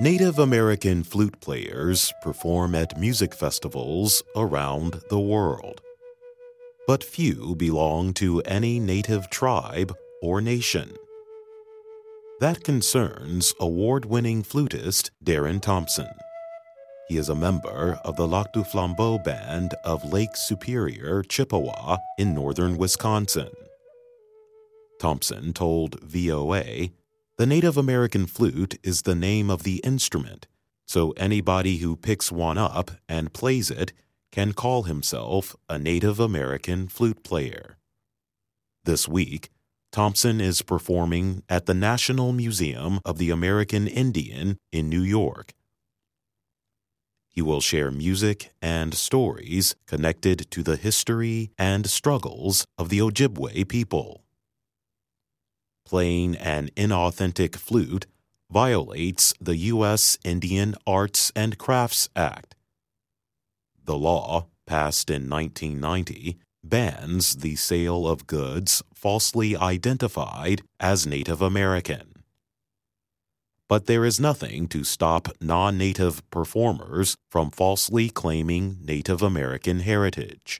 Native American flute players perform at music festivals around the world. But few belong to any native tribe or nation. That concerns award-winning flutist Darren Thompson. He is a member of the Lac du Flambeau Band of Lake Superior, Chippewa in northern Wisconsin. Thompson told VOA, "The Native American flute is the name of the instrument, so anybody who picks one up and plays it can call himself a Native American flute player." This week, Thompson is performing at the National Museum of the American Indian in New York. He will share music and stories connected to the history and struggles of the Ojibwe people. Playing an inauthentic flute violates the U.S. Indian Arts and Crafts Act. The law, passed in 1990, bans the sale of goods falsely identified as Native American. But there is nothing to stop non-Native performers from falsely claiming Native American heritage.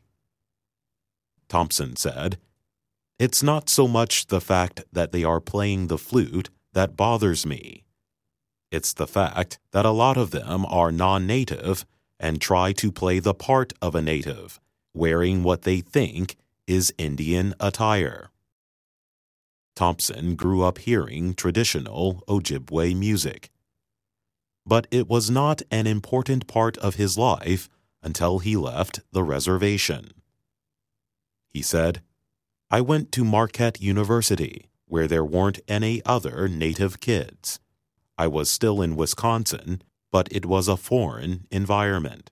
Thompson said, "It's not so much the fact that they are playing the flute that bothers me. It's the fact that a lot of them are non-Native and try to play the part of a Native, wearing what they think is Indian attire." Thompson grew up hearing traditional Ojibwe music. But it was not an important part of his life until he left the reservation. He said, "I went to Marquette University, where there weren't any other Native kids. I was still in Wisconsin, but it was a foreign environment."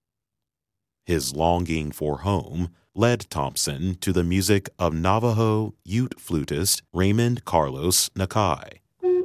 His longing for home led Thompson to the music of Navajo Ute flutist Raymond Carlos Nakai.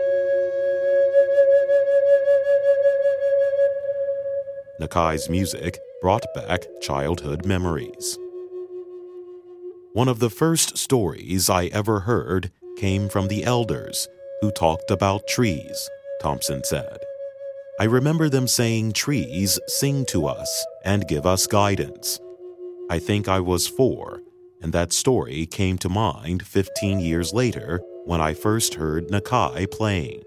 Nakai's music brought back childhood memories. "One of the first stories I ever heard came from the elders who talked about trees," Thompson said. "I remember them saying trees sing to us and give us guidance. I think I was 4, and that story came to mind 15 years later when I first heard Nakai playing."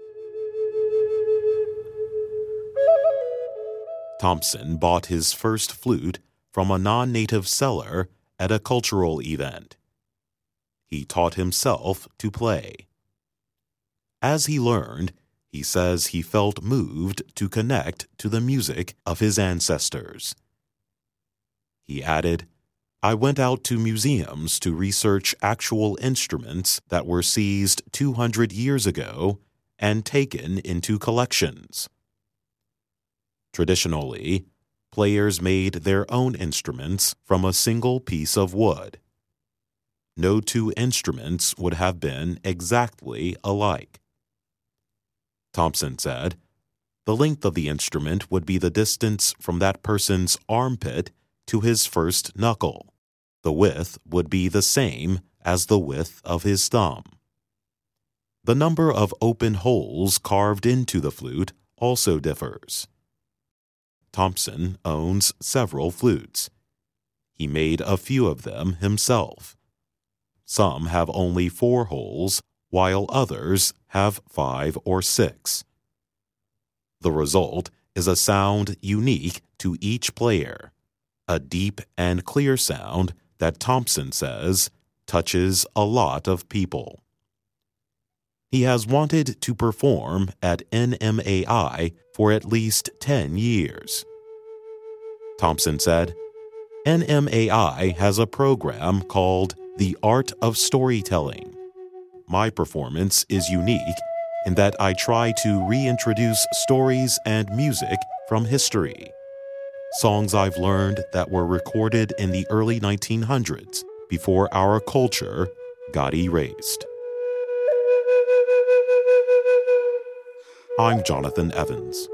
Thompson bought his first flute from a non-native seller at a cultural event. He taught himself to play. As he learned, he says he felt moved to connect to the music of his ancestors. He added, "I went out to museums to research actual instruments that were seized 200 years ago and taken into collections." Traditionally, players made their own instruments from a single piece of wood. No two instruments would have been exactly alike. Thompson said, "The length of the instrument would be the distance from that person's armpit to his first knuckle. The width would be the same as the width of his thumb. The number of open holes carved into the flute also differs." Thompson owns several flutes. He made a few of them himself. Some have only 4 holes, while others have 5 or 6. The result is a sound unique to each player, a deep and clear sound that Thompson says touches a lot of people. He has wanted to perform at NMAI for at least 10 years. Thompson said, "NMAI has a program called The Art of Storytelling. My performance is unique in that I try to reintroduce stories and music from history. Songs I've learned that were recorded in the early 1900s before our culture got erased." I'm Jonathan Evans.